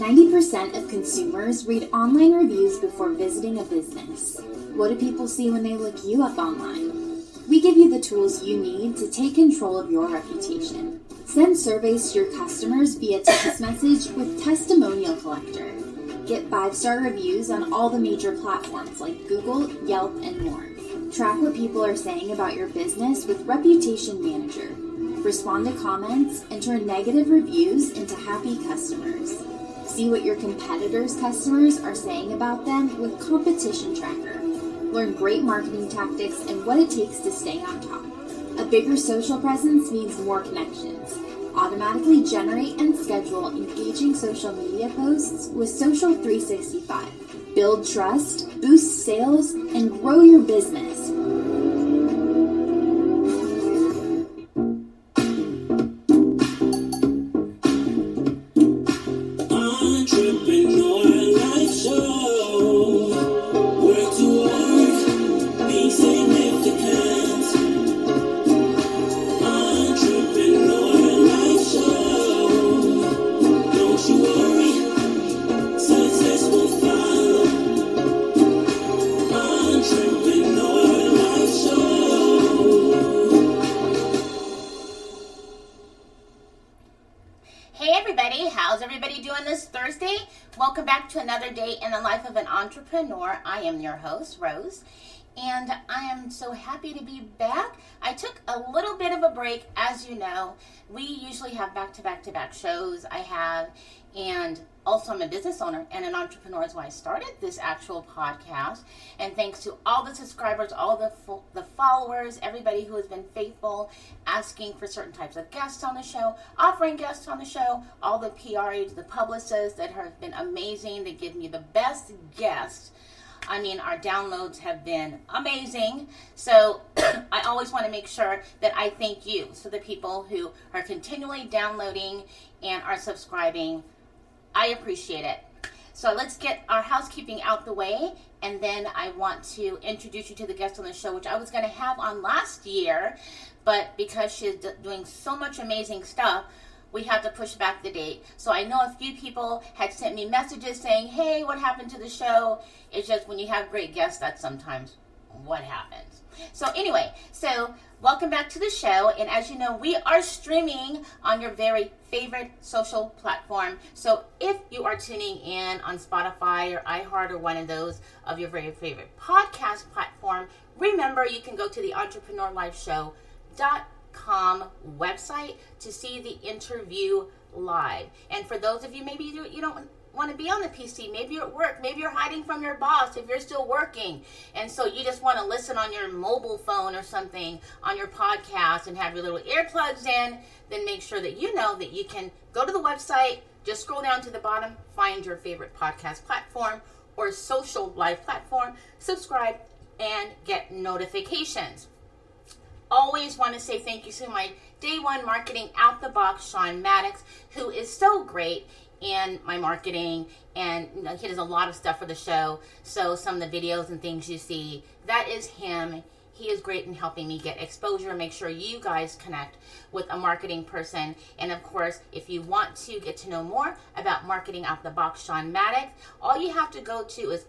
90% of consumers read online reviews before visiting a business. What do people see when they look you up online? We give you the tools you need to take control of your reputation. Send surveys to your customers via text message with Testimonial Collector. Get 5-star reviews on all the major platforms like Google, Yelp, and more. Track what people are saying about your business with Reputation Manager. Respond to comments and turn negative reviews into happy customers. See what your competitors' customers are saying about them with Competition Tracker. Learn great marketing tactics and what it takes to stay on top. A bigger social presence means more connections. Automatically generate and schedule engaging social media posts with Social 365. Build trust, boost sales, and grow your business. Welcome back to another day in the life of an entrepreneur. I am your host, Rose, and I am so happy to be back. I took a little bit of a break. As you know, we usually have back-to-back shows and also I'm a business owner and an entrepreneur is why I started this actual podcast. And thanks to all the subscribers, all the followers, everybody who has been faithful, asking for certain types of guests on the show, offering guests on the show, all the PRs, the publicists that have been amazing. They give me the best guests. I mean, our downloads have been amazing. So I always want to make sure that I thank you. So the people who are continually downloading and are subscribing, I appreciate it. So let's get our housekeeping out the way, and then I want to introduce you to the guest on the show, which I was going to have on last year, but because she's doing so much amazing stuff, we have to push back the date. So I know a few people had sent me messages saying, hey, what happened to the show? It's just when you have great guests, that's sometimes what happens. So anyway, welcome back to the show. And as you know, we are streaming on your very favorite social platform. So if you are tuning in on Spotify or iHeart or one of those of your very favorite podcast platform, remember you can go to the entrepreneurlifeshow.com website to see the interview live. And for those of you, maybe you don't want to be on the PC, maybe you're at work, maybe you're hiding from your boss if you're still working, and so you just want to listen on your mobile phone or something on your podcast and have your little earplugs in, then make sure that you know that you can go to the website, just scroll down to the bottom, find your favorite podcast platform or social live platform, subscribe, and get notifications. Always want to say thank you to my day one marketing out the box, Sean Maddox, who is so great in my marketing, and he does a lot of stuff for the show. So some of the videos and things you see, that is him. He is great in helping me get exposure and make sure you guys connect with a marketing person. And of course, if you want to get to know more about marketing out the box, Sean Maddox, all you have to go to is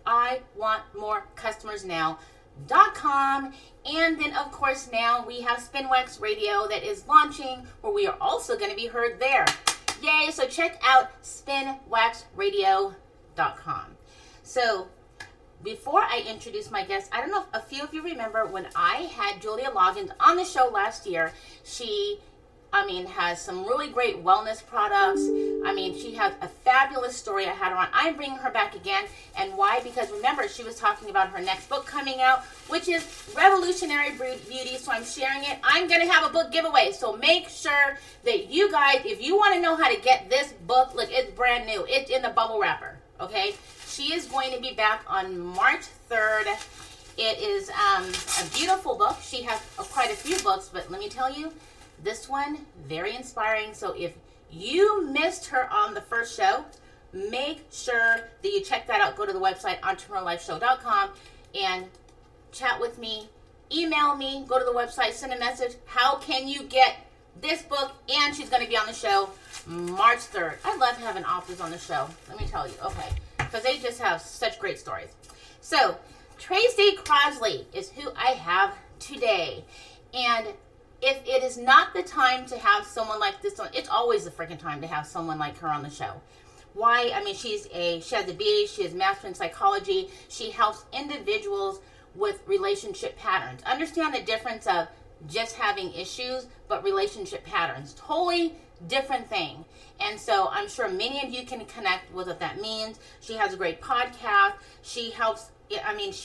iwantmorecustomersnow.com. And then of course now we have Spinwax Radio that is launching, where we are also going to be heard there. Yay! So check out spinwaxradio.com. So before I introduce my guest, I don't know if a few of you remember when I had Julia Loggins on the show last year. She has some really great wellness products. She has a fabulous story. I had her on. I'm bringing her back again. And why? Because remember, she was talking about her next book coming out, which is Revolutionary Beauty. So I'm sharing it. I'm going to have a book giveaway. So make sure that you guys, if you want to know how to get this book, look, it's brand new. It's in the bubble wrapper. Okay? She is going to be back on March 3rd. It is a beautiful book. She has quite a few books, but let me tell you, this one, very inspiring. So if you missed her on the first show, make sure that you check that out. Go to the website, entrepreneurlifeshow.com, and chat with me, email me, go to the website, send a message. How can you get this book? And she's going to be on the show. March 3rd. I love having authors on the show. Let me tell you. Okay. Because they just have such great stories. So, Tracy Crosley is who I have today. And if it is not the time to have someone like this on, it's always the freaking time to have someone like her on the show. Why? I mean, she has a BA, she has a master in psychology. She helps individuals with relationship patterns. Understand the difference of just having issues, but relationship patterns. Totally different thing. And so I'm sure many of you can connect with what that means. She has a great podcast. She helps, I mean,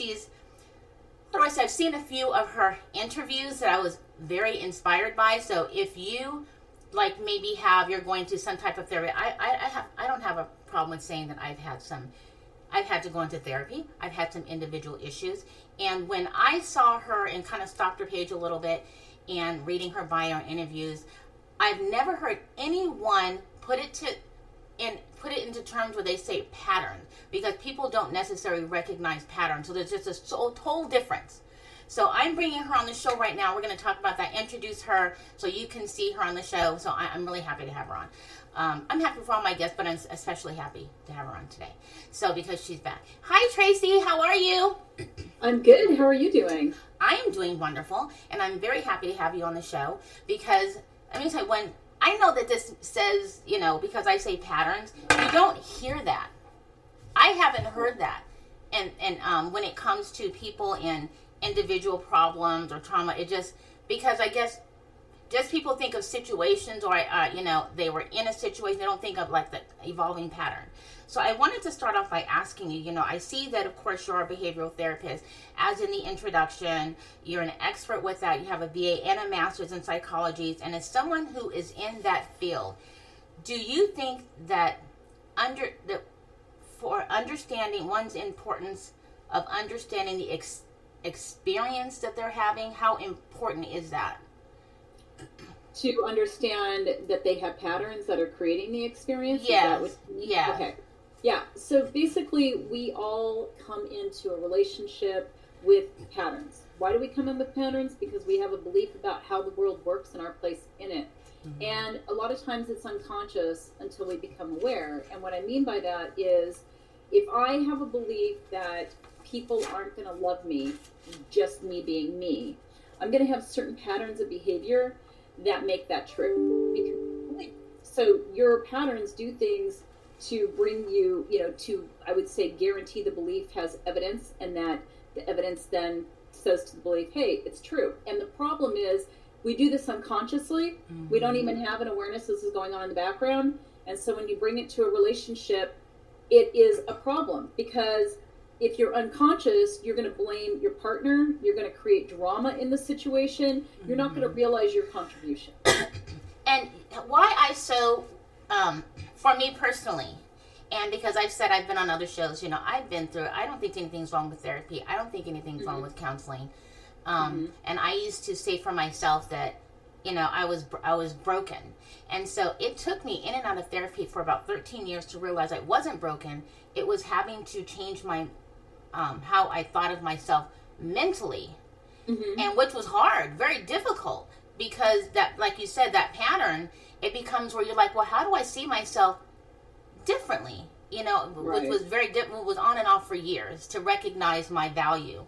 I've seen a few of her interviews that I was very inspired by. So if you like maybe you're going to some type of therapy, I don't have a problem with saying that I've had to go into therapy. I've had some individual issues. And when I saw her and kind of stalked her page a little bit and reading her bio and interviews, I've never heard anyone put it into terms where they say patterns, because people don't necessarily recognize patterns. So there's just a total difference. So I'm bringing her on the show right now. We're going to talk about that, introduce her so you can see her on the show. So I'm really happy to have her on. I'm happy for all my guests, but I'm especially happy to have her on today. So because she's back. Hi, Tracy. How are you? I'm good. How are you doing? I am doing wonderful, and I'm very happy to have you on the show because, let me tell you, when I know that this says, because I say patterns, you don't hear that. I haven't heard that. And when it comes to people in individual problems or trauma, because I guess just people think of situations or, they were in a situation, they don't think of like the evolving pattern. So I wanted to start off by asking you, I see that, of course, you're a behavioral therapist. As in the introduction, you're an expert with that. You have a BA and a master's in psychology. And as someone who is in that field, do you think that for understanding one's importance of understanding the experience that they're having, how important is that? To understand that they have patterns that are creating the experience? Yes. Yeah. Okay. Yeah. So basically, we all come into a relationship with patterns. Why do we come in with patterns? Because we have a belief about how the world works and our place in it. Mm-hmm. And a lot of times it's unconscious until we become aware. And what I mean by that is, if I have a belief that people aren't going to love me, just me being me, I'm going to have certain patterns of behavior that make that true. So your patterns do things to bring you, to, I would say, guarantee the belief has evidence, and that the evidence then says to the belief, hey, it's true. And the problem is we do this unconsciously. Mm-hmm. We don't even have an awareness this is going on in the background. And so when you bring it to a relationship, it is a problem, because if you're unconscious, you're going to blame your partner. You're going to create drama in the situation. You're not going to realize your contribution. And why for me personally, and because I've said I've been on other shows, I've been through, I don't think anything's wrong with therapy. I don't think anything's wrong with counseling. And I used to say for myself that, I was broken. And so it took me in and out of therapy for about 13 years to realize I wasn't broken. It was having to change my how I thought of myself mentally, and which was hard, very difficult, because that, like you said, that pattern, it becomes where you're like, well, how do I see myself differently? Right. Which was very different, was on and off for years to recognize my value.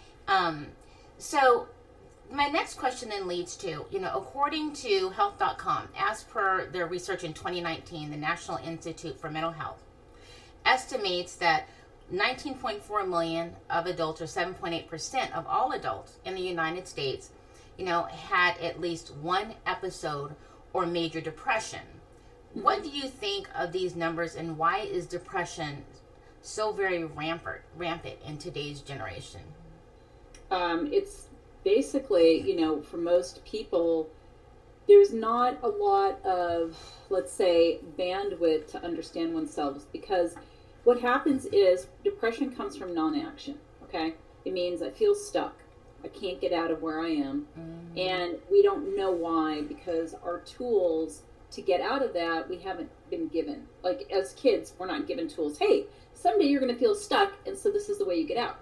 So my next question then leads to, according to health.com, as per their research in 2019, the National Institute for Mental Health estimates that 19.4 million of adults, or 7.8% of all adults in the United States, had at least one episode or major depression. Mm-hmm. What do you think of these numbers, and why is depression so very rampant in today's generation? It's basically, for most people, there's not a lot of, let's say, bandwidth to understand oneself, because what happens is depression comes from non-action, okay? It means I feel stuck. I can't get out of where I am. Mm-hmm. And we don't know why, because our tools to get out of that, we haven't been given. Like as kids, we're not given tools. Hey, someday you're going to feel stuck, and so this is the way you get out.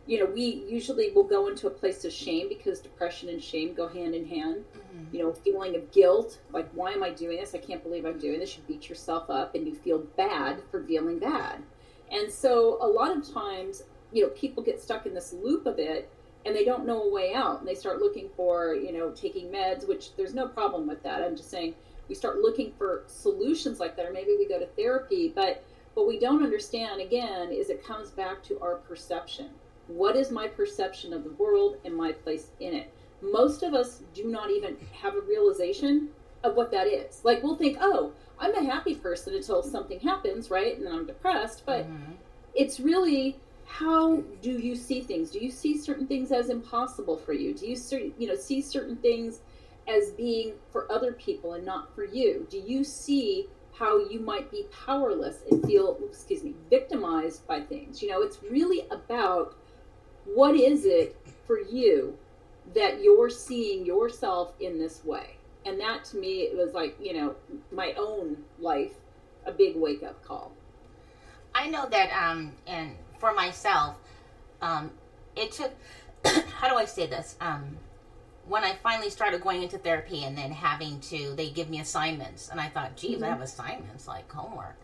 we usually will go into a place of shame, because depression and shame go hand in hand. Feeling of guilt, like, why am I doing this? I can't believe I'm doing this. You beat yourself up and you feel bad for feeling bad. And so a lot of times, people get stuck in this loop of it, and they don't know a way out, and they start looking for, taking meds, which there's no problem with that. I'm just saying, we start looking for solutions like that, or maybe we go to therapy. But what we don't understand, again, is it comes back to our perception. What is my perception of the world and my place in it? Most of us do not even have a realization of what that is. Like, we'll think, oh, I'm a happy person until something happens, right? And then I'm depressed. But it's really, how do you see things? Do you see certain things as impossible for you? Do you see certain things as being for other people and not for you? Do you see how you might be powerless and feel, victimized by things? It's really about, what is it for you that you're seeing yourself in this way? And that, to me, it was like, my own life, a big wake-up call. I know that, and for myself, it took, how do I say this? When I finally started going into therapy and then they give me assignments, and I thought, geez, I have assignments like homework.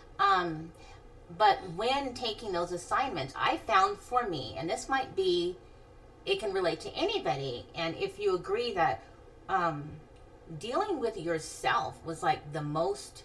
But when taking those assignments, I found for me, and this might be, it can relate to anybody, and if you agree that dealing with yourself was like the most,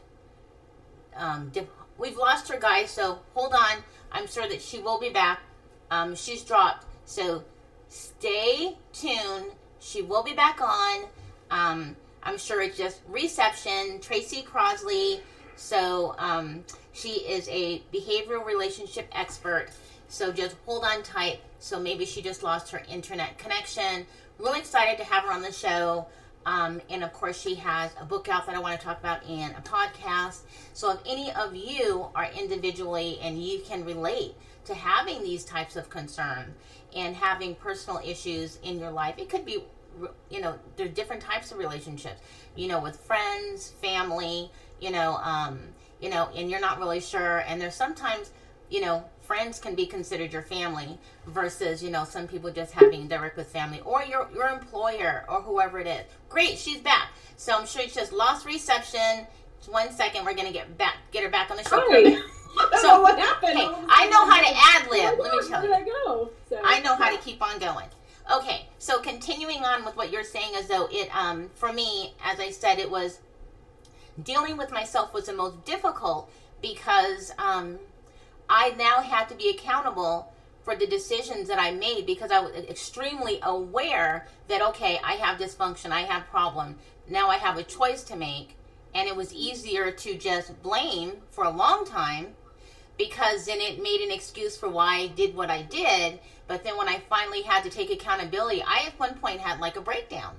we've lost her, guys, so hold on. I'm sure that she will be back. She's dropped, so stay tuned. She will be back on. I'm sure it's just reception. Tracy Crosley. So she is a behavioral relationship expert. So just hold on tight. So maybe she just lost her internet connection. Really excited to have her on the show. And of course, she has a book out that I want to talk about and a podcast. So if any of you are individually and you can relate to having these types of concerns and having personal issues in your life, it could be, there's different types of relationships, with friends, family, and you're not really sure. And there's sometimes, friends can be considered your family versus, some people just having direct with family or your employer or whoever it is. Great, she's back. So I'm sure she just lost reception. Just 1 second, we're going to get her back on the show. Hi. I don't know what happened. Hey, I know how to ad-lib. Let me tell you. Where did I go? I know how to keep on going. Okay, so continuing on with what you're saying, as though it, for me, as I said, it was dealing with myself was the most difficult because I now had to be accountable for the decisions that I made because I was extremely aware that, okay, I have dysfunction, I have problem. Now I have a choice to make, and it was easier to just blame for a long time because then it made an excuse for why I did what I did. But then when I finally had to take accountability, I at one point had like a breakdown.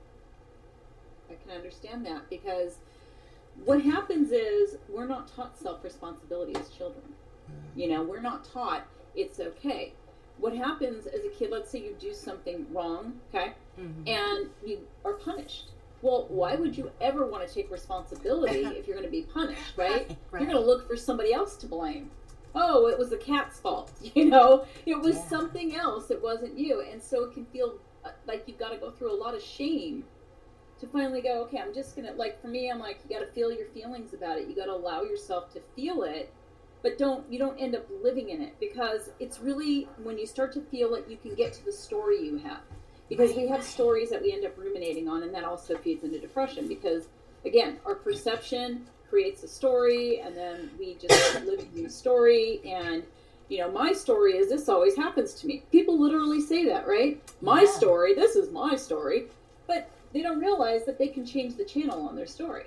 I can understand that because what happens is we're not taught self-responsibility as children. We're not taught it's okay. What happens as a kid, let's say you do something wrong, okay, and you are punished. Well, why would you ever want to take responsibility if you're going to be punished, right? You're going to look for somebody else to blame. Oh, it was the cat's fault, It was something else. It wasn't you. And so it can feel like you've got to go through a lot of shame to finally go, okay, I'm just going to, like, for me, I'm like, you got to feel your feelings about it. You got to allow yourself to feel it, but you don't end up living in it because it's really, when you start to feel it, you can get to the story you have. Because we have stories that we end up ruminating on, and that also feeds into depression because, again, our perception creates a story, and then we just live in the story, and, my story is this always happens to me. People literally say that, right? My story, this is my story, but they don't realize that they can change the channel on their story.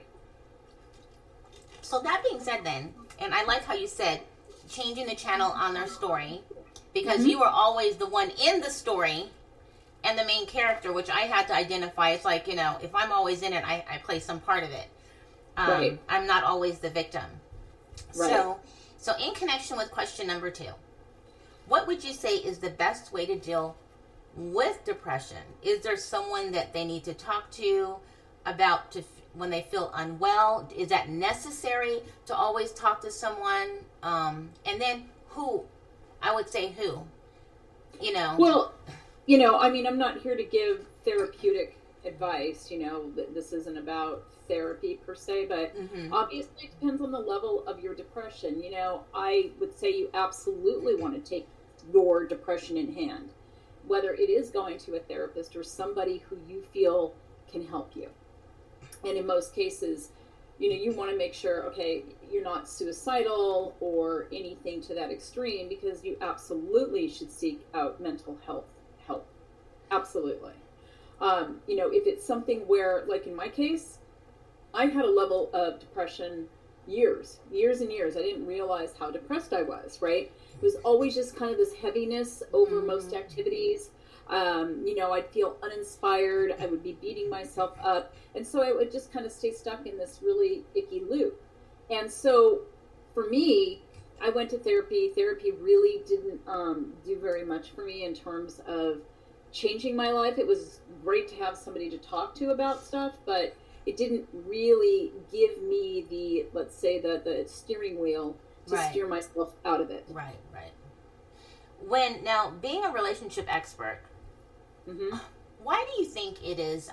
So that being said then, and I like how you said changing the channel on their story because you were always the one in the story and the main character, which I had to identify. It's like, if I'm always in it, I play some part of it. Right. I'm not always the victim. Right. So in connection with question number 2, what would you say is the best way to deal with depression? Is there someone that they need to talk to about when they feel unwell? Is that necessary to always talk to someone? And then who? I would say who? You know. Well, I mean, I'm not here to give therapeutic advice. This isn't about therapy per se, but obviously it depends on the level of your depression. I would say you absolutely want to take your depression in hand, whether it is going to a therapist or somebody who you feel can help you. And in most cases, you want to make sure, okay, you're not suicidal or anything to that extreme, because you absolutely should seek out mental health help. Absolutely. If it's something where, like in my case, I had a level of depression years and years. I didn't realize how depressed I was, right? It was always just kind of this heaviness over most activities. I'd feel uninspired. I would be beating myself up. And so I would just kind of stay stuck in this really icky loop. And so for me, I went to therapy. Therapy really didn't do very much for me in terms of changing my life. It was great to have somebody to talk to about stuff, but it didn't really give me the, let's say, the steering wheel to steer myself out of it. Right. Now, being a relationship expert, why do you think it is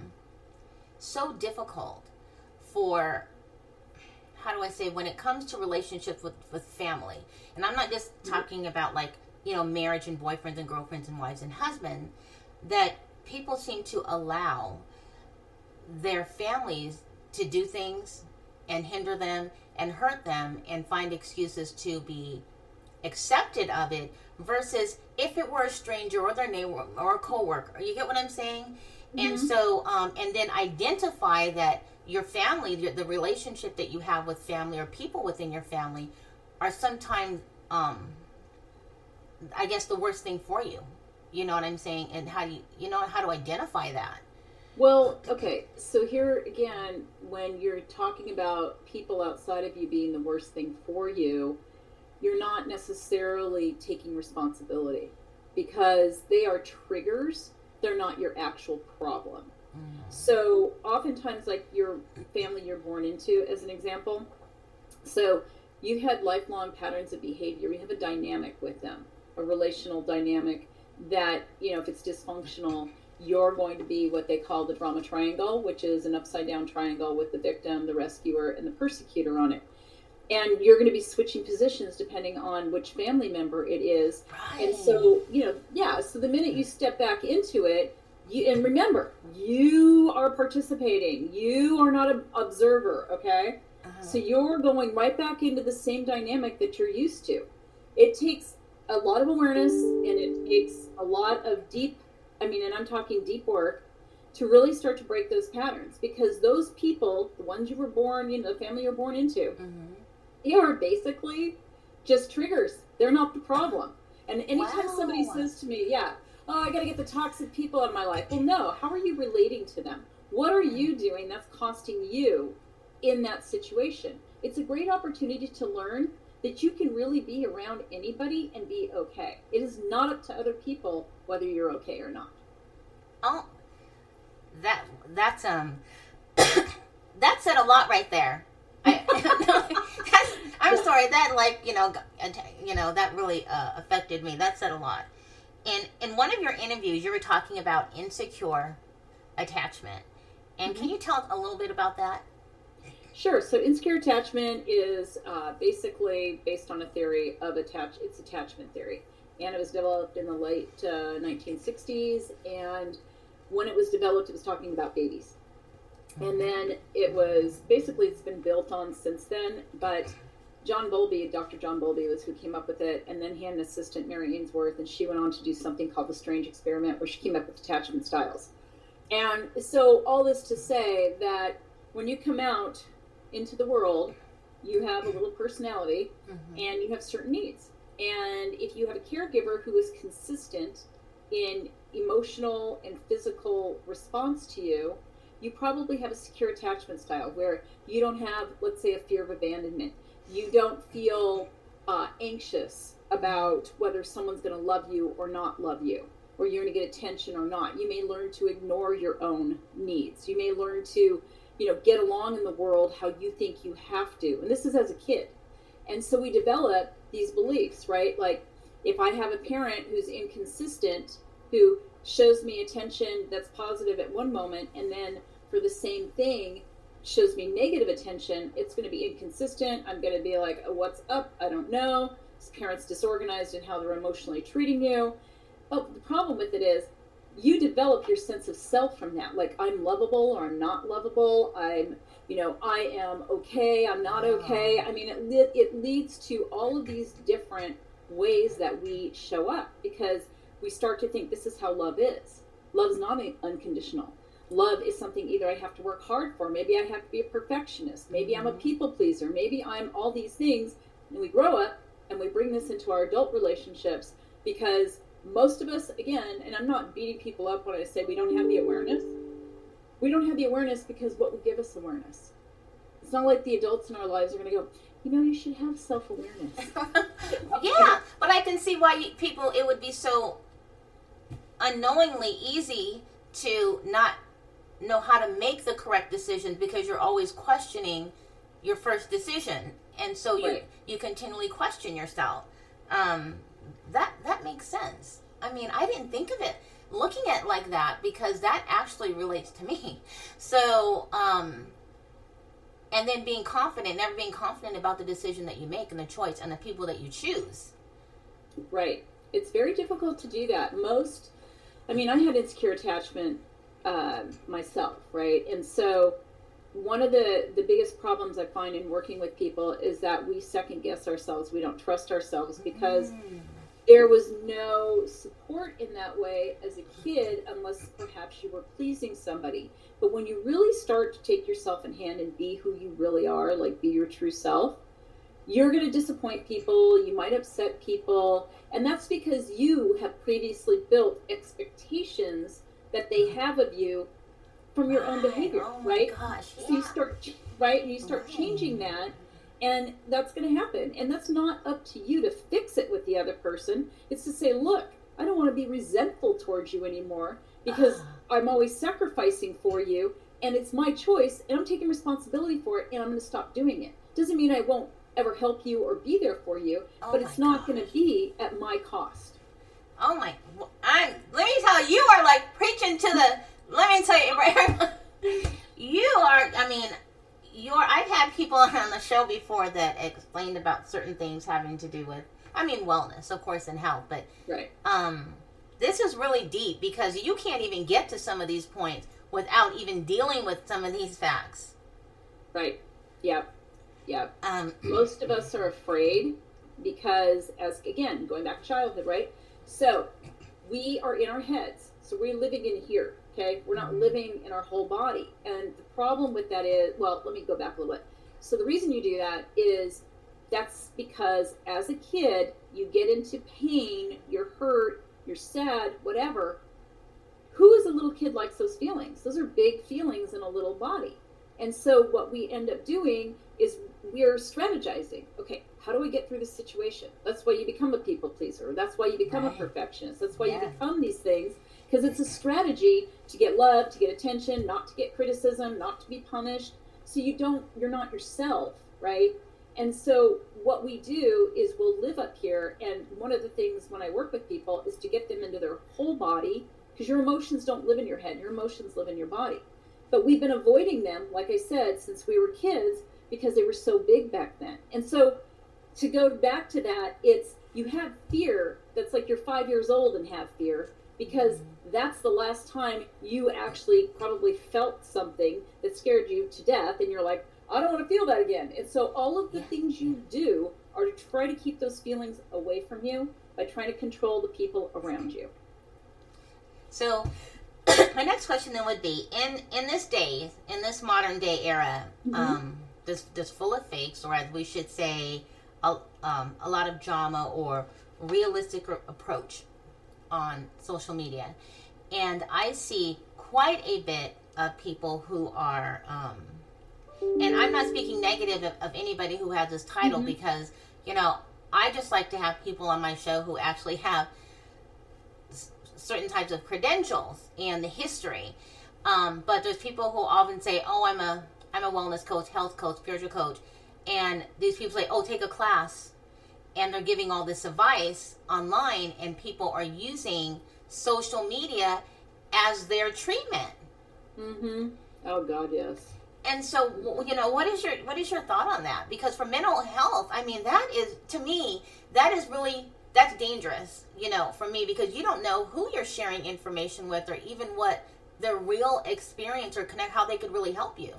so difficult for, how do I say, when it comes to relationships with family, and I'm not just talking about marriage and boyfriends and girlfriends and wives and husbands, that people seem to allow their families to do things and hinder them and hurt them and find excuses to be accepted of it, versus if it were a stranger or their neighbor or a coworker. You get what I'm saying? And so, and then identify that your family, the relationship that you have with family or people within your family are sometimes, I guess, the worst thing for you. You know what I'm saying? And how do how to identify that? Well, okay. So here again, when you're talking about people outside of you being the worst thing for you, you're not necessarily taking responsibility, because they are triggers. They're not your actual problem. So oftentimes, like your family you're born into, as an example, so you had lifelong patterns of behavior. You have a dynamic with them, a relational dynamic that, if it's dysfunctional, you're going to be what they call the drama triangle, which is an upside down triangle with the victim, the rescuer, and the persecutor on it. And you're going to be switching positions depending on which family member it is. Right. And so, so the minute you step back into it, and remember, you are participating. You are not an observer, okay? So you're going right back into the same dynamic that you're used to. It takes a lot of awareness, and it takes a lot of and I'm talking deep work, to really start to break those patterns. Because those people, the ones you were born, the family you're born into, they are basically just triggers. They're not the problem. And anytime somebody says to me, I got to get the toxic people out of my life. Well, no. How are you relating to them? What are you doing that's costing you in that situation? It's a great opportunity to learn that you can really be around anybody and be okay. It is not up to other people whether you're okay or not. Oh, that's that said a lot right there. I'm sorry, that that really affected me. That said a lot. And in one of your interviews, you were talking about insecure attachment. And can you tell us a little bit about that? Sure. So insecure attachment is basically based on a theory of it's attachment theory. And it was developed in the late 1960s. And when it was developed, it was talking about babies. And then it's been built on since then. But Dr. John Bowlby was who came up with it. And then he had an assistant, Mary Ainsworth, and she went on to do something called the Strange Experiment, where she came up with attachment styles. And so all this to say that when you come out into the world, you have a little personality and you have certain needs. And if you have a caregiver who is consistent in emotional and physical response to you, you probably have a secure attachment style where you don't have, let's say, a fear of abandonment. You don't feel anxious about whether someone's going to love you or not love you, or you're going to get attention or not. You may learn to ignore your own needs. You may learn to, get along in the world how you think you have to. And this is as a kid. And so we develop these beliefs, right? Like, if I have a parent who's inconsistent, who shows me attention that's positive at one moment, and then for the same thing shows me negative attention, it's going to be inconsistent. I'm going to be like, oh, what's up? I don't know. This parent's disorganized in how they're emotionally treating you. But the problem with it is you develop your sense of self from that. Like, I'm lovable or I'm not lovable. I am okay. I'm not okay. I mean, it leads to all of these different ways that we show up, because we start to think this is how love is. Love's not unconditional. Love is something either I have to work hard for, maybe I have to be a perfectionist, maybe I'm a people pleaser, maybe I'm all these things. And we grow up and we bring this into our adult relationships, because most of us, again, and I'm not beating people up when I say we don't have the awareness. We don't have the awareness because what will give us awareness? It's not like the adults in our lives are going to go, you should have self-awareness. Yeah, but I can see why it would be so unknowingly easy to not know how to make the correct decisions, because you're always questioning your first decision, and so you continually question yourself. That makes sense. I mean, I didn't think of it looking at it like that, because that actually relates to me. So and then never being confident about the decision that you make and the choice and the people that you choose. Right. It's very difficult to do that. I had insecure attachment myself, right? And so one of the biggest problems I find in working with people is that we second guess ourselves. We don't trust ourselves because there was no support in that way as a kid, unless perhaps you were pleasing somebody. But when you really start to take yourself in hand and be who you really are, like be your true self, you're going to disappoint people. You might upset people. And that's because you have previously built expectations that they have of you from your own behavior, right? Gosh, yeah. So you start changing that, and that's going to happen. And that's not up to you to fix it with the other person. It's to say, look, I don't want to be resentful towards you anymore, because I'm always sacrificing for you, and it's my choice, and I'm taking responsibility for it, and I'm going to stop doing it. Doesn't mean I won't ever help you or be there for you, but it's not going to be at my cost. Oh my, let me tell you, you are like preaching to the, let me tell you, I've had people on the show before that explained about certain things having to do with, wellness, of course, and health, but right. This is really deep, because you can't even get to some of these points without even dealing with some of these facts. Right. Yep. Most of us are afraid because, again, going back to childhood, right? So we are in our heads. So we're living in here, okay? We're not living in our whole body. And the problem with that is, well, let me go back a little bit. So the reason you do that is that's because as a kid, you get into pain, you're hurt, you're sad, whatever. Who as a little kid likes those feelings? Those are big feelings in a little body. And so what we end up doing is we're strategizing. Okay, how do we get through this situation? That's why you become a people pleaser. That's why you become a perfectionist. That's why you become these things, because it's a strategy to get love, to get attention, not to get criticism, not to be punished. So you're not yourself, right? And so what we do is we'll live up here. And one of the things when I work with people is to get them into their whole body, because your emotions don't live in your head. Your emotions live in your body. But we've been avoiding them, like I said, since we were kids, because they were so big back then. And so to go back to that, it's you have fear that's like you're 5 years old and have fear, because that's the last time you actually probably felt something that scared you to death, and you're like, I don't want to feel that again. And so all of the things you do are to try to keep those feelings away from you by trying to control the people around you. So my next question then would be, in this modern day era, this full of fakes, or as we should say, a lot of drama or realistic approach on social media, and I see quite a bit of people who are, and I'm not speaking negative of anybody who has this title, because I just like to have people on my show who actually have certain types of credentials and the history. But there's people who often say, oh, I'm a wellness coach, health coach, spiritual coach. And these people say, oh, take a class and they're giving all this advice online, and people are using social media as their treatment. Mm-hmm. Oh God, yes. And so, what is your thought on that? Because for mental health, I mean, that is, to me, that's dangerous, for me, because you don't know who you're sharing information with, or even what their real experience or how they could really help you.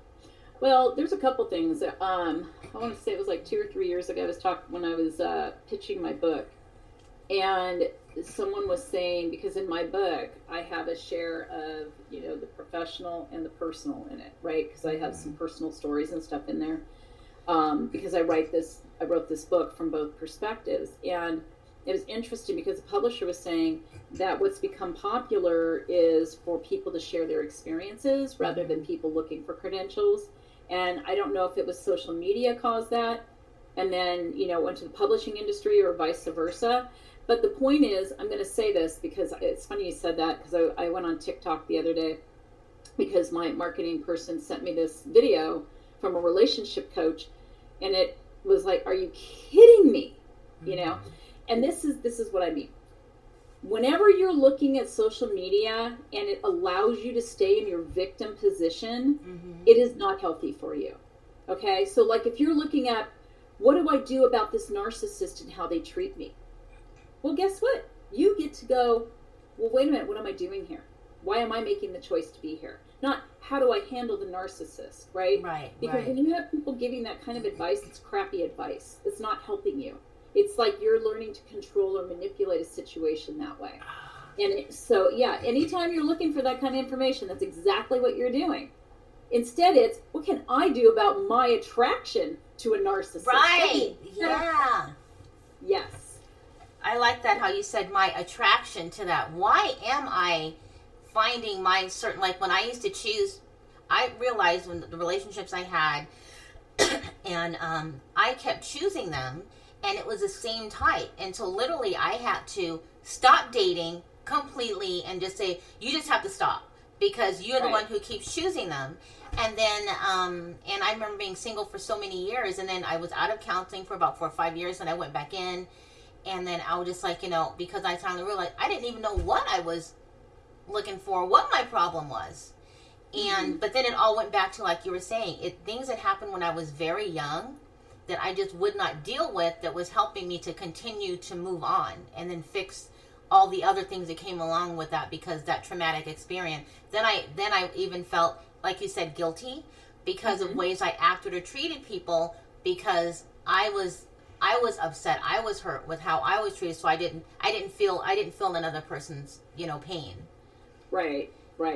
Well, there's a couple things. I want to say it was like 2 or 3 years ago. I was talking when I was pitching my book, and someone was saying, because in my book I have a share of the professional and the personal in it, right? Because I have some personal stories and stuff in there. Because I wrote this book from both perspectives, and it was interesting because the publisher was saying that what's become popular is for people to share their experiences rather than people looking for credentials. And I don't know if it was social media caused that, and then went to the publishing industry, or vice versa. But the point is, I'm going to say this because it's funny you said that, because I went on TikTok the other day because my marketing person sent me this video from a relationship coach, and it was like, are you kidding me? And this is what I mean. Whenever you're looking at social media and it allows you to stay in your victim position, it is not healthy for you. Okay? So like if you're looking at, what do I do about this narcissist and how they treat me? Well, guess what? You get to go, well, wait a minute, what am I doing here? Why am I making the choice to be here? Not, how do I handle the narcissist, right? Right. Because when you have people giving that kind of advice, it's crappy advice. It's not helping you. It's like you're learning to control or manipulate a situation that way. And so, anytime you're looking for that kind of information, that's exactly what you're doing. Instead, it's, what can I do about my attraction to a narcissist? Right. Yeah. Yes. I like that, how you said my attraction to that. Why am I finding my certain, like when I used to choose, I realized when the relationships I had, and I kept choosing them, and it was the same type. And so literally I had to stop dating completely and just say, you just have to stop, because you're the one who keeps choosing them. And then, and I remember being single for so many years, and then I was out of counseling for about 4 or 5 years, and I went back in, and then I was just like, because I finally realized I didn't even know what I was looking for, what my problem was. And, but then it all went back to, like you were saying, things that happened when I was very young that I just would not deal with, that was helping me to continue to move on and then fix all the other things that came along with that, because that traumatic experience. Then I even felt, like you said, guilty because of ways I acted or treated people, because I was upset. I was hurt with how I was treated, so I didn't feel another person's, pain. Right.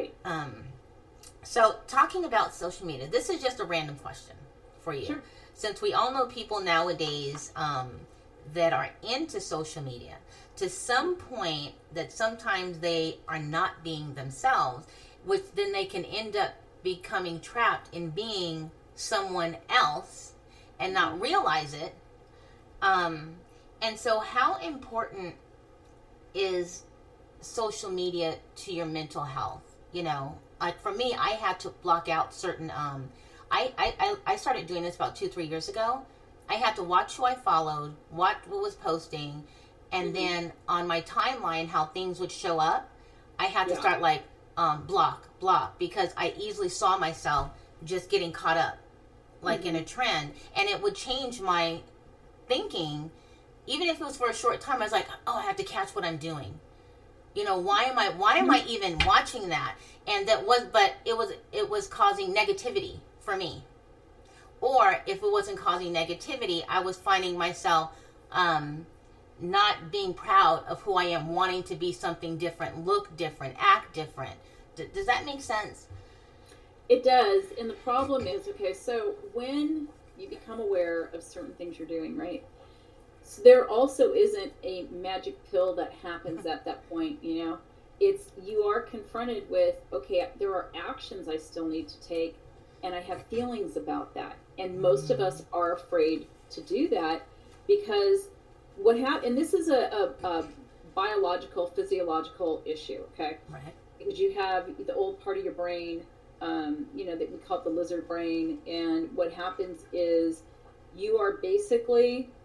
So talking about social media, this is just a random question for you. Sure. Since we all know people nowadays that are into social media, to some point that sometimes they are not being themselves, which then they can end up becoming trapped in being someone else and not realize it. And so how important is social media to your mental health? Like for me, I had to block out certain, I started doing this about 2-3 years ago. I had to watch who I followed, watch what was posting, and then on my timeline, how things would show up, I had to start like, block, because I easily saw myself just getting caught up, like in a trend, and it would change my thinking. Even if it was for a short time, I was like, oh, I have to catch what I'm doing. Why am I even watching that? And but it was causing negativity for me. Or if it wasn't causing negativity, I was finding myself not being proud of who I am, wanting to be something different, look different, act different. Does that make sense? It does. And the problem is, okay, so when you become aware of certain things you're doing, right? So there also isn't a magic pill that happens at that point, It's, you are confronted with, okay, there are actions I still need to take, and I have feelings about that. And most of us are afraid to do that because and this is a biological, physiological issue, okay? Right. Because you have the old part of your brain, that we call it the lizard brain, and what happens is you are basically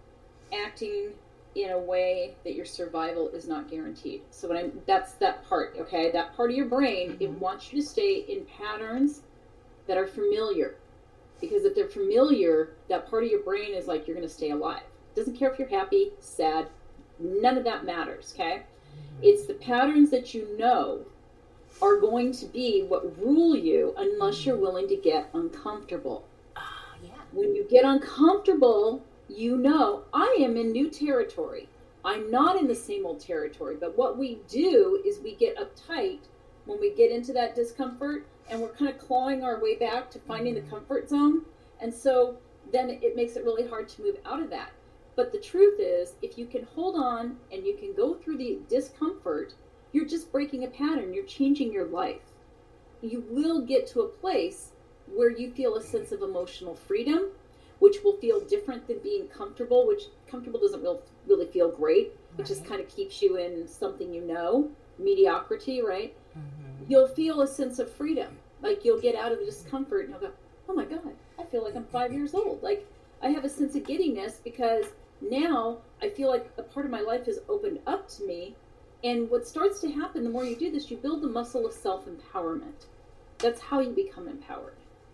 acting in a way that your survival is not guaranteed. So that's that part, okay? That part of your brain, it wants you to stay in patterns that are familiar. Because if they're familiar, that part of your brain is like, you're going to stay alive. Doesn't care if you're happy, sad, none of that matters, okay? It's the patterns that you know are going to be what rule you unless you're willing to get uncomfortable. When you get uncomfortable, you know, I am in new territory. I'm not in the same old territory. But what we do is we get uptight when we get into that discomfort, and we're kind of clawing our way back to finding the comfort zone. And so then it makes it really hard to move out of that. But the truth is, if you can hold on and you can go through the discomfort, you're just breaking a pattern. You're changing your life. You will get to a place where you feel a sense of emotional freedom, which will feel different than being comfortable, which comfortable doesn't really feel great. It just kind of keeps you in something you know, mediocrity, right? You'll feel a sense of freedom. Like you'll get out of the discomfort and you'll go, oh my God, I feel like I'm 5 years old. Like I have a sense of giddiness because now I feel like a part of my life has opened up to me. And what starts to happen, the more you do this, you build the muscle of self-empowerment. That's how you become empowered.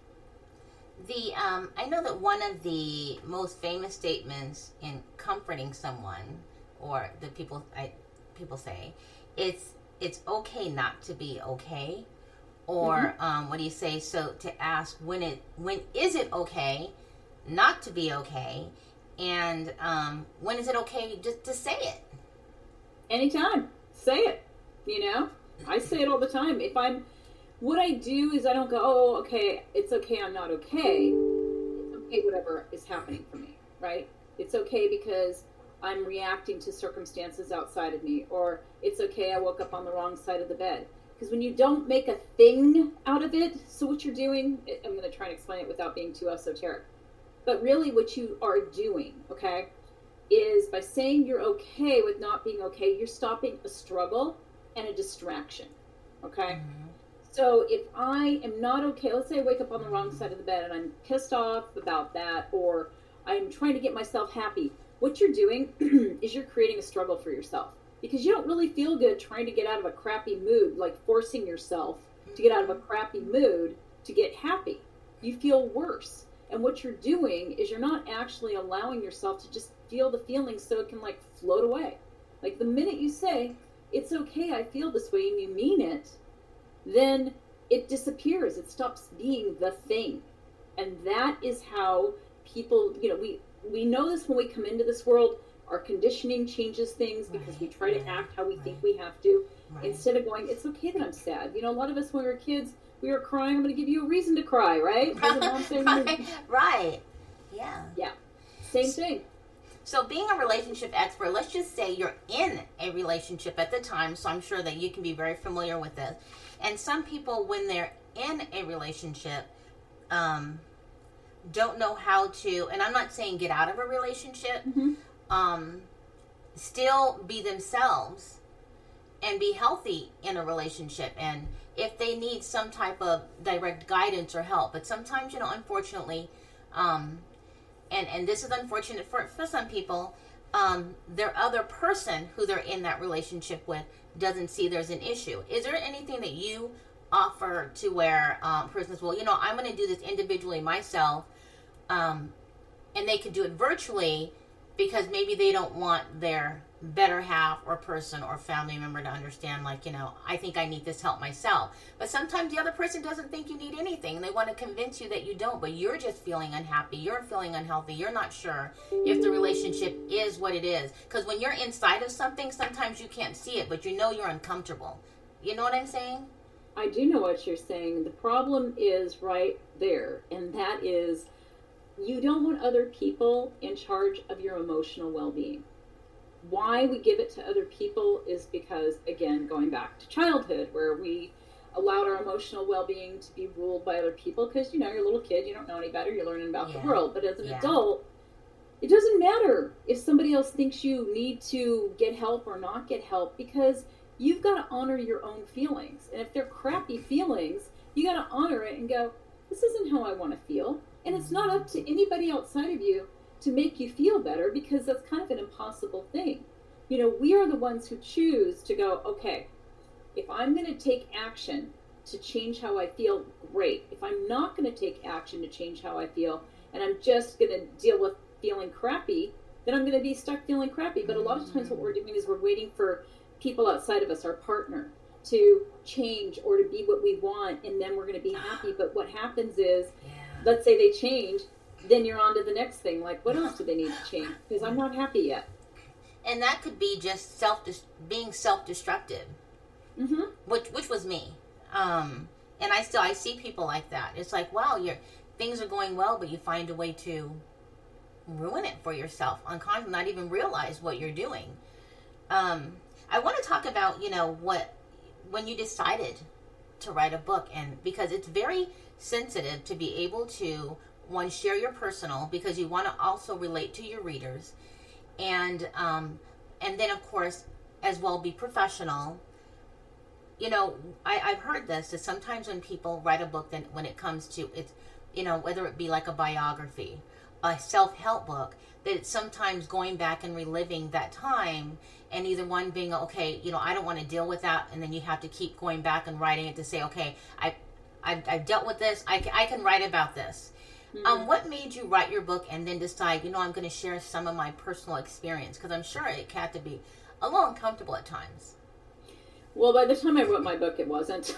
I know that one of the most famous statements in comforting someone, or the people say, it's okay not to be okay, or what do you say? So to ask when is it okay not to be okay, and when is it okay just to say it? Anytime, say it. You know, I say it all the time. What I do is I don't go, oh, okay, it's okay, I'm not okay. It's okay, whatever is happening for me, right? It's okay because I'm reacting to circumstances outside of me, or it's okay, I woke up on the wrong side of the bed. Because when you don't make a thing out of it, so what you're doing, I'm going to try and explain it without being too esoteric, but really what you are doing, okay, is by saying you're okay with not being okay, you're stopping a struggle and a distraction, okay? So if I am not okay, let's say I wake up on the wrong side of the bed and I'm pissed off about that, or I'm trying to get myself happy, what you're doing is you're creating a struggle for yourself, because you don't really feel good trying to get out of a crappy mood, like forcing yourself to get out of a crappy mood to get happy. You feel worse. And what you're doing is you're not actually allowing yourself to just feel the feeling so it can like float away. Like the minute you say, it's okay, I feel this way, and you mean it, then it disappears. It stops being the thing. And that is how people, you know, we know this when we come into this world. Our conditioning changes things because we try to act how we think we have to, instead of going, it's okay that I'm sad. You know, a lot of us when we were kids, we were crying, I'm going to give you a reason to cry, right? Right. Yeah. Yeah. Same thing. So being a relationship expert, let's just say you're in a relationship at the time, so I'm sure that you can be very familiar with this. And some people, when they're in a relationship, don't know how to, and I'm not saying get out of a relationship, still be themselves and be healthy in a relationship. And if they need some type of direct guidance or help, but sometimes, you know, unfortunately, and this is unfortunate for some people, their other person who they're in that relationship with doesn't see there's an issue. Is there anything that you offer to where persons, well, you know, I'm going to do this individually myself, and they could do it virtually because maybe they don't want their better half or person or family member to understand, like, you know, I think I need this help myself. But sometimes the other person doesn't think you need anything. They want to convince you that you don't, but you're just feeling unhappy. You're feeling unhealthy. You're not sure if the relationship is what it is. Because when you're inside of something, sometimes you can't see it, but you know you're uncomfortable. You know what I'm saying? I do know what you're saying. The problem is right there, and that is you don't want other people in charge of your emotional well-being. Why we give it to other people is because, again, going back to childhood, where we allowed our emotional well-being to be ruled by other people, because, you know, you're a little kid, you don't know any better, you're learning about the world. But as an adult, it doesn't matter if somebody else thinks you need to get help or not get help, because you've got to honor your own feelings. And if they're crappy feelings, you got to honor it and go, this isn't how I want to feel. And it's not up to anybody outside of you to make you feel better, because that's kind of an impossible thing. You know, we are the ones who choose to go, okay, if I'm going to take action to change how I feel, great. If I'm not going to take action to change how I feel, and I'm just going to deal with feeling crappy, then I'm going to be stuck feeling crappy. But a lot of times what we're doing is we're waiting for people outside of us, our partner, to change or to be what we want, and then we're going to be happy. But what happens is, let's say they change, then you're on to the next thing. Like, what else do they need to change? Because I'm not happy yet. And that could be just being self-destructive, which was me. And I see people like that. It's like, wow, things are going well, but you find a way to ruin it for yourself, unconsciously, not even realize what you're doing. I want to talk about, when you decided to write a book, and because it's very sensitive to be able to, one, share your personal, because you want to also relate to your readers, and then of course as well be professional. I've heard this, that sometimes when people write a book, then when it comes to it, whether it be like a biography, a self-help book, that it's sometimes going back and reliving that time, and either one being, okay, I don't want to deal with that, and then you have to keep going back and writing it to say, okay, I've dealt with this, I can write about this. What made you write your book and then decide, I'm going to share some of my personal experience? Because I'm sure it had to be a little uncomfortable at times. Well, by the time I wrote my book, it wasn't.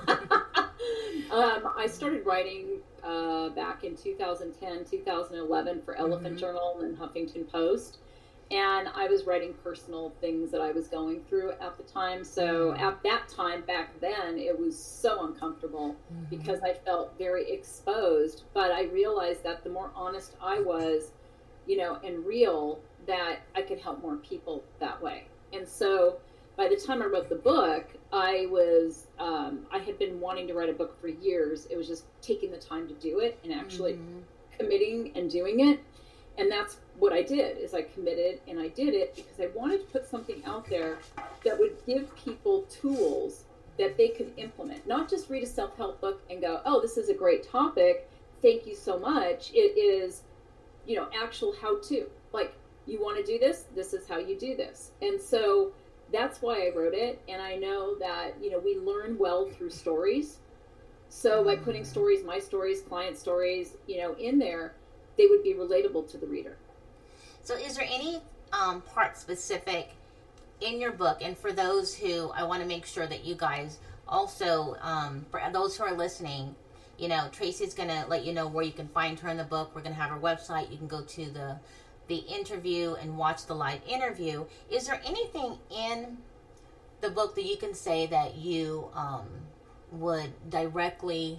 I started writing back in 2010, 2011 for Elephant Journal and Huffington Post. And I was writing personal things that I was going through at the time. So at that time, back then, it was so uncomfortable because I felt very exposed. But I realized that the more honest I was, and real, that I could help more people that way. And so by the time I wrote the book, I had been wanting to write a book for years. It was just taking the time to do it and actually committing and doing it. And that's what I did, is I committed and I did it because I wanted to put something out there that would give people tools that they could implement. Not just read a self-help book and go, oh, this is a great topic, thank you so much. It is, actual how-to. Like, you want to do this? This is how you do this. And so that's why I wrote it. And I know that, we learn well through stories. So by putting stories, my stories, client stories, in there, they would be relatable to the reader. So is there any part specific in your book? And for those who, I want to make sure that you guys also, for those who are listening, Tracy's going to let you know where you can find her in the book. We're going to have her website. You can go to the interview and watch the live interview. Is there anything in the book that you can say that you would directly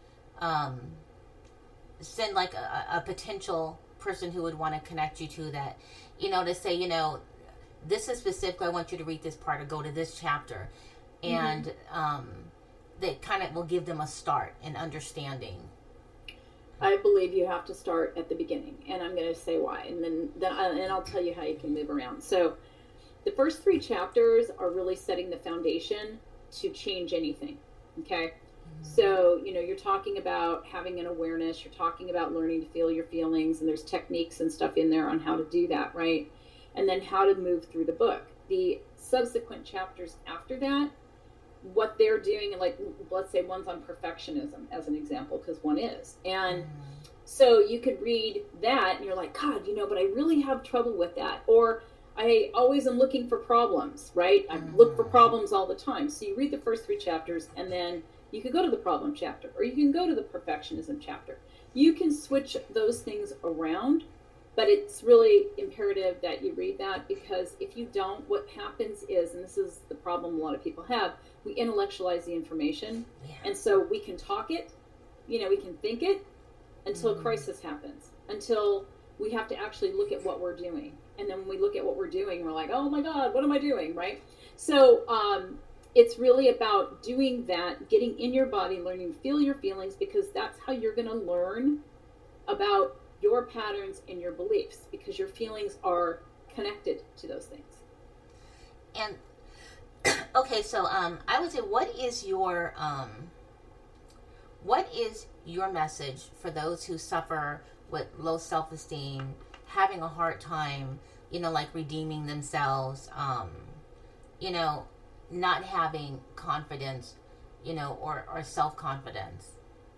send like a potential person who would want to connect you to that, to say, this is specific, I want you to read this part or go to this chapter, and that kind of will give them a start in understanding? I believe you have to start at the beginning, and I'm going to say why, and then I'll tell you how you can move around. So the first 3 chapters are really setting the foundation to change anything. Okay. So, you're talking about having an awareness, you're talking about learning to feel your feelings, and there's techniques and stuff in there on how to do that, right? And then how to move through the book. The subsequent chapters after that, what they're doing, like, let's say one's on perfectionism as an example, because one is. And so you could read that and you're like, God, but I really have trouble with that. Or I always am looking for problems, right? I look for problems all the time. So you read the first 3 chapters, and then you could go to the problem chapter, or you can go to the perfectionism chapter. You can switch those things around, but it's really imperative that you read that, because if you don't, what happens is, and this is the problem a lot of people have, we intellectualize the information. And so we can talk it, we can think it until a crisis happens, until we have to actually look at what we're doing. And then when we look at what we're doing, we're like, oh my God, what am I doing, right? So it's really about doing that, getting in your body, learning to feel your feelings, because that's how you're going to learn about your patterns and your beliefs, because your feelings are connected to those things. And okay, so I would say, what is your message for those who suffer with low self-esteem, having a hard time, like redeeming themselves, not having confidence, or self-confidence?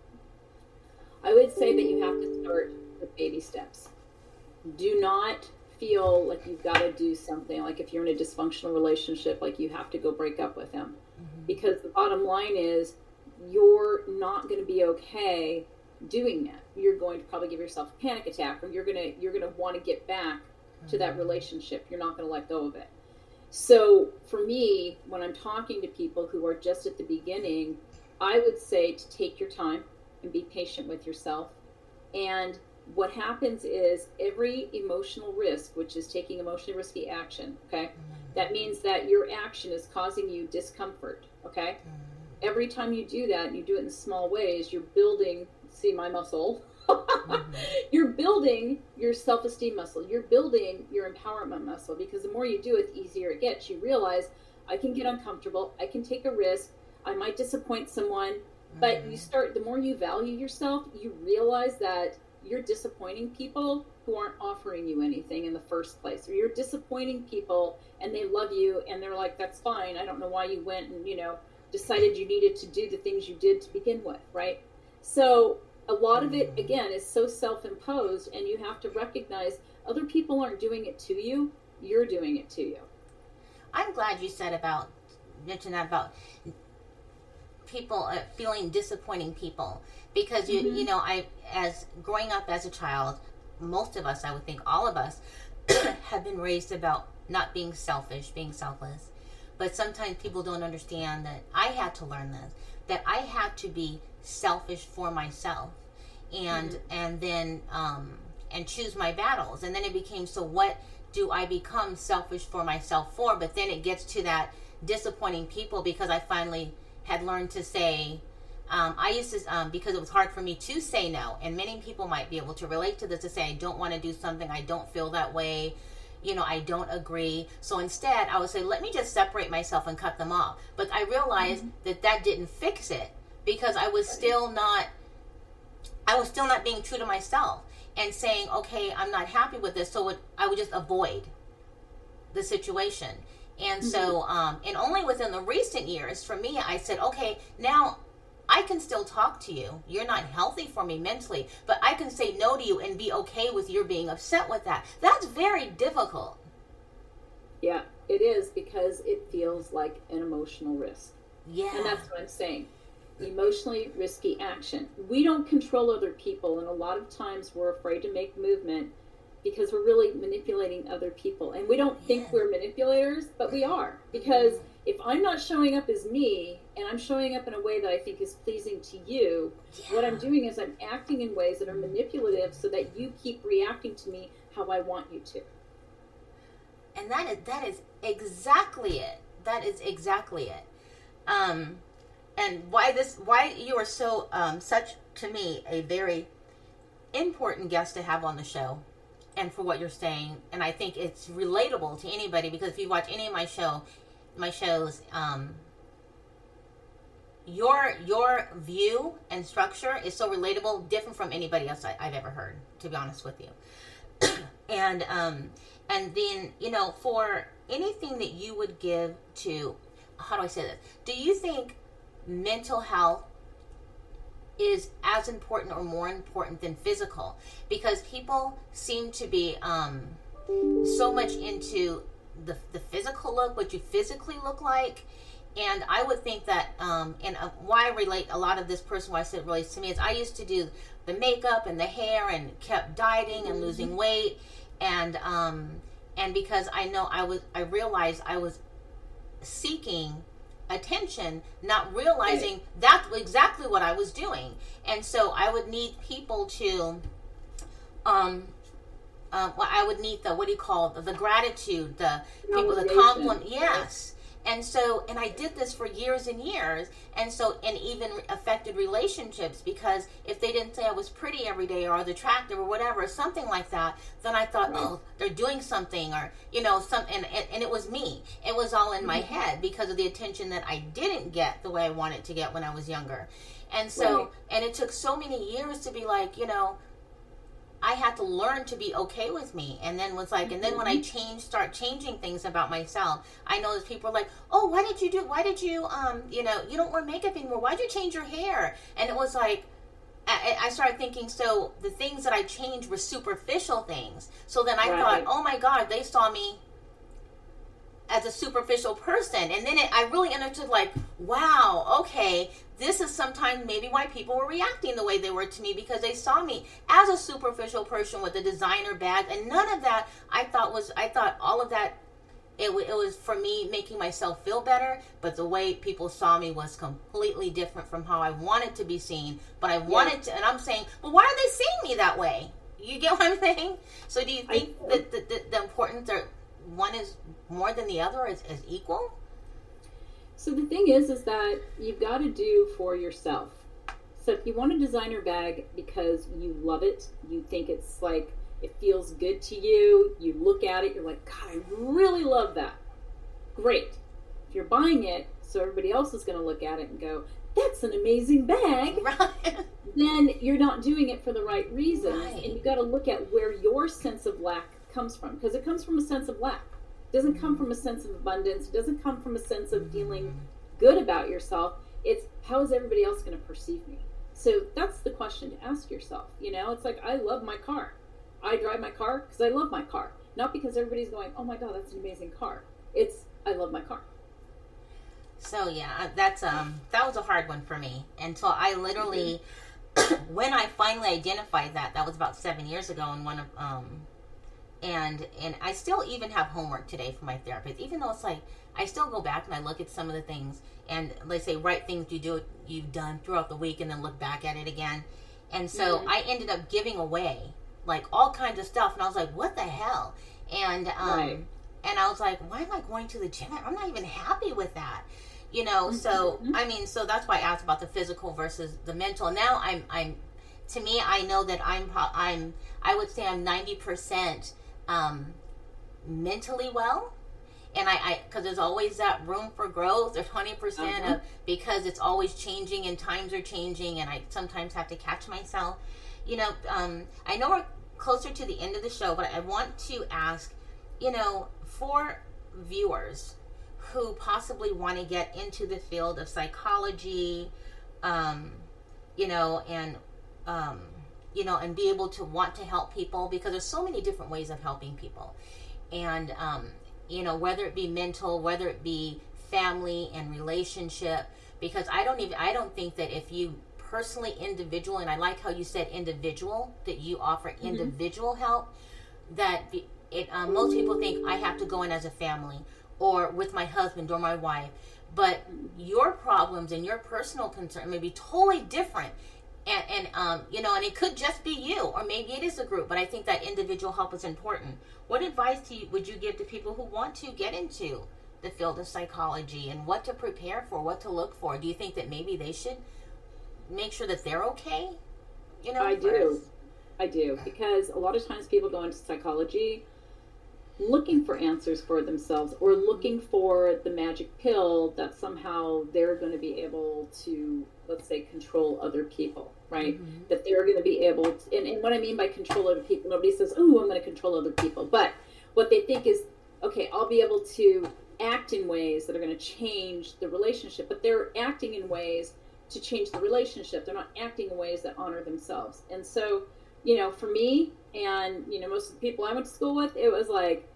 I would say that you have to start with baby steps. Do not feel like you've got to do something, like if you're in a dysfunctional relationship, like you have to go break up with him. Because the bottom line is, you're not going to be okay doing that. You're going to probably give yourself a panic attack, or you're going to want to get back to that relationship. You're not going to let go of it. So for me, when I'm talking to people who are just at the beginning, I would say to take your time and be patient with yourself. And what happens is, every emotional risk, which is taking emotionally risky action, okay? That means that your action is causing you discomfort, okay? Every time you do that, and you do it in small ways, you're building, see my muscle, you're building your self-esteem muscle. You're building your empowerment muscle, because the more you do it, the easier it gets. You realize, I can get uncomfortable, I can take a risk, I might disappoint someone, but you start, the more you value yourself, you realize that you're disappointing people who aren't offering you anything in the first place, or you're disappointing people and they love you and they're like, that's fine, I don't know why you went and decided you needed to do the things you did to begin with, right? So a lot of it, again, is so self-imposed, and you have to recognize other people aren't doing it to you, you're doing it to you. I'm glad you mentioned that about people feeling disappointing people, because I, as growing up as a child, most of us, I would think all of us, have been raised about not being selfish, being selfless. But sometimes people don't understand that I had to learn this, that I had to be selfish for myself, and then and choose my battles. And then it became, so what do I become selfish for myself for? But then it gets to that disappointing people, because I finally had learned to say, I used to, because it was hard for me to say no, and many people might be able to relate to this, to say, I don't want to do something, I don't feel that way, I don't agree. So instead, I would say, let me just separate myself and cut them off. But I realized that didn't fix it, because I was still not being true to myself and saying, okay, I'm not happy with this, so I would just avoid the situation. And so, and only within the recent years, for me, I said, okay, now I can still talk to you. You're not healthy for me mentally, but I can say no to you and be okay with your being upset with that. That's very difficult. Yeah, it is, because it feels like an emotional risk. Yeah. And that's what I'm saying. Emotionally risky action. We don't control other people, and a lot of times we're afraid to make movement because we're really manipulating other people. And we don't think we're manipulators, but we are. Because if I'm not showing up as me, and I'm showing up in a way that I think is pleasing to you, what I'm doing is I'm acting in ways that are manipulative so that you keep reacting to me how I want you to. And that is exactly it. That is exactly it. And why you are so, such, to me, a very important guest to have on the show, and for what you're saying. And I think it's relatable to anybody, because if you watch any of my shows, your view and structure is so relatable, different from anybody else I've ever heard, to be honest with you. And then, for anything that you would give to, how do I say this? Do you think mental health is as important or more important than physical? Because people seem to be so much into the physical look, what you physically look like. And I would think that, and why I relate a lot of this person, why I said it relates to me, is I used to do the makeup and the hair and kept dieting and losing weight. And because I realized I was seeking attention, not realizing that's exactly what I was doing. And so I would need people to, I would need the gratitude, the people, the compliment. Yes. And so, and I did this for years and years, and even affected relationships, because if they didn't say I was pretty every day, or I was attractive, or whatever, something like that, then I thought, oh, they're doing something, or, and it was me. It was all in my head, because of the attention that I didn't get the way I wanted to get when I was younger. And so, and it took so many years to be like, I had to learn to be okay with me. And then was like, and then when I start changing things about myself, I noticed people are like, oh, why did you, you know, you don't wear makeup anymore. Why'd you change your hair? And it was like, I started thinking, so the things that I changed were superficial things. So then I thought, oh my God, they saw me as a superficial person. And then I really understood, like, wow, okay, this is sometimes maybe why people were reacting the way they were to me, because they saw me as a superficial person with a designer bag. And none of that I thought all of that, it was for me making myself feel better, but the way people saw me was completely different from how I wanted to be seen. But I wanted to, and I'm saying, well, why are they seeing me that way? You get what I'm saying? So do you think that the importance that one is more than the other is equal? So the thing is that you've got to do for yourself. So if you want a designer bag because you love it, you think it's like, it feels good to you, you look at it, you're like, God, I really love that. Great. If you're buying it so everybody else is going to look at it and go, that's an amazing bag, right, then you're not doing it for the right reasons. Right. And you've got to look at where your sense of lack comes from, because it comes from a sense of lack. It doesn't come from a sense of abundance. It doesn't come from a sense of feeling good about yourself. It's, how is everybody else going to perceive me? So that's the question to ask yourself. You know, it's like, I love my car. I drive my car because I love my car, not because everybody's going, oh my God, that's an amazing car. It's, I love my car. So yeah, that was a hard one for me until I literally, when I finally identified that was about 7 years ago, in one of and I still even have homework today for my therapist, even though it's like I still go back and I look at some of the things, and they say write things you've done throughout the week and then look back at it again. And so I ended up giving away like all kinds of stuff, and I was like, what the hell? And and I was like, why am I going to the gym? I'm not even happy with that, you know. So I mean, so that's why I asked about the physical versus the mental. Now I'm to me, I know that I would say I'm 90% mentally well, and I because there's always that room for growth. There's 20% of, because it's always changing and times are changing, and I sometimes have to catch myself. You know, I know we're closer to the end of the show, but I want to ask, you know, for viewers who possibly want to get into the field of psychology, you know, and you know, and be able to want to help people, because there's so many different ways of helping people, and you know, whether it be mental, whether it be family and relationship, because I don't think that if you personally individual, and I like how you said individual, that you offer individual help, that most people think I have to go in as a family or with my husband or my wife, but your problems and your personal concern may be totally different, and you know, and it could just be you, or maybe it is a group, but I think that individual help is important. What advice would you give to people who want to get into the field of psychology, and what to prepare for, what to look for? Do you think that maybe they should make sure that they're okay? You know, I do, because a lot of times people go into psychology looking for answers for themselves, or looking for the magic pill that somehow they're going to be able to, let's say, control other people, right? That they're going to be able to, and what I mean by control other people, nobody says, oh, I'm going to control other people, but what they think is, okay, I'll be able to act in ways that are going to change the relationship, but they're acting in ways to change the relationship. They're not acting in ways that honor themselves. And so, you know, for me, and, you know, most of the people I went to school with, it was like,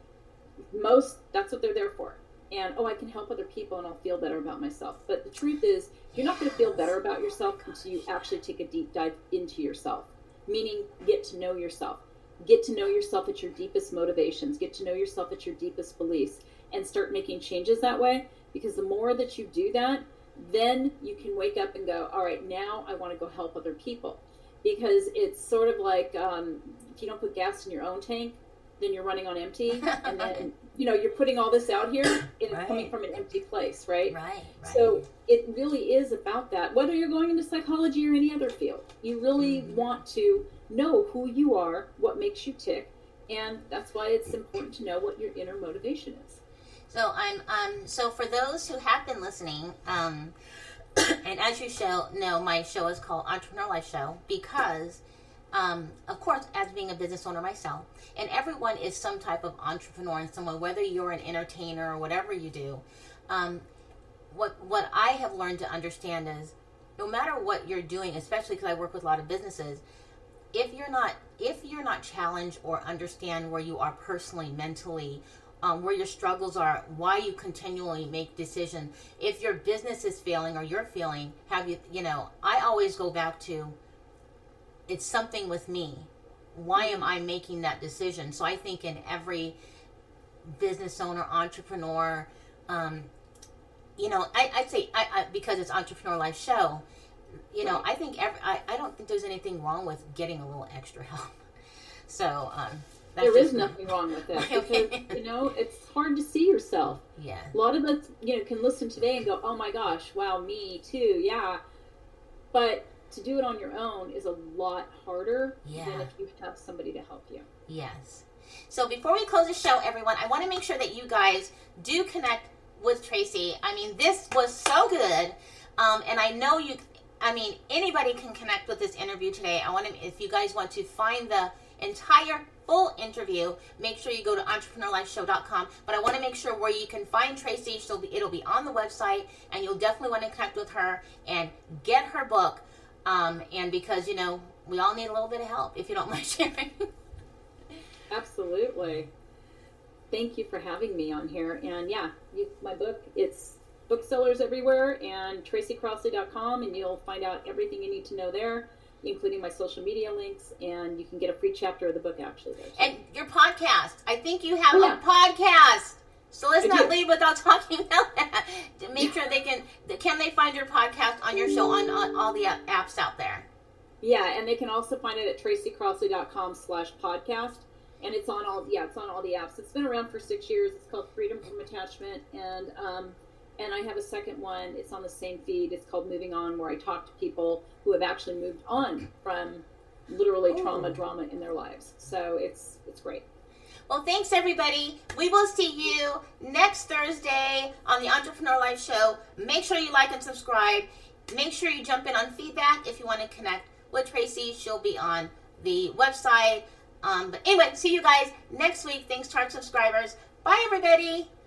that's what they're there for. And, oh, I can help other people and I'll feel better about myself. But the truth is, you're not going to feel better about yourself until you actually take a deep dive into yourself. Meaning, get to know yourself. Get to know yourself at your deepest motivations. Get to know yourself at your deepest beliefs. And start making changes that way. Because the more that you do that, then you can wake up and go, all right, now I want to go help other people. Because it's sort of like, if you don't put gas in your own tank, then you're running on empty. And then, you know, you're putting all this out here, and it's coming from an empty place, right? Right. So it really is about that. Whether you're going into psychology or any other field, you really want to know who you are, what makes you tick, and that's why it's important to know what your inner motivation is. So so for those who have been listening, and as you know, my show is called Entrepreneur Life Show, because of course, as being a business owner myself, and everyone is some type of entrepreneur in some way, whether you're an entertainer or whatever you do. What I have learned to understand is, no matter what you're doing, especially because I work with a lot of businesses, if you're not challenged or understand where you are personally, mentally, where your struggles are, why you continually make decisions, if your business is failing or you're failing, I always go back to, it's something with me. Why am I making that decision? So I think in every business owner, entrepreneur, I'd say, because it's Entrepreneur Life Show, I think I don't think there's anything wrong with getting a little extra help. So there is nothing wrong with that, because it's hard to see yourself. Yeah. A lot of us, can listen today and go, "Oh my gosh, wow, me too." Yeah, but to do it on your own is a lot harder than if you have somebody to help you. Yes. So before we close the show, everyone, I want to make sure that you guys do connect with Tracy. I mean, this was so good. And I know anybody can connect with this interview today. If you guys want to find the entire full interview, make sure you go to entrepreneurlifeshow.com. But I want to make sure where you can find Tracy. It'll be on the website, and you'll definitely want to connect with her and get her book. And because, we all need a little bit of help, if you don't mind sharing. Absolutely. Thank you for having me on here. And my book, it's booksellers everywhere, and tracycrossley.com, and you'll find out everything you need to know there, including my social media links, and you can get a free chapter of the book actually there. And your podcast. I think you have a podcast. So let's not leave without talking about that. To make sure can they find your podcast on your show on all the apps out there? Yeah, and they can also find it at tracycrossley.com/podcast. And it's on all the apps. It's been around for 6 years. It's called Freedom from Attachment. And I have a second one. It's on the same feed. It's called Moving On, where I talk to people who have actually moved on from literally drama in their lives. So it's great. Well, thanks, everybody. We will see you next Thursday on the Entrepreneur Life Show. Make sure you like and subscribe. Make sure you jump in on feedback if you want to connect with Tracy. She'll be on the website. But anyway, see you guys next week. Thanks to our subscribers. Bye, everybody.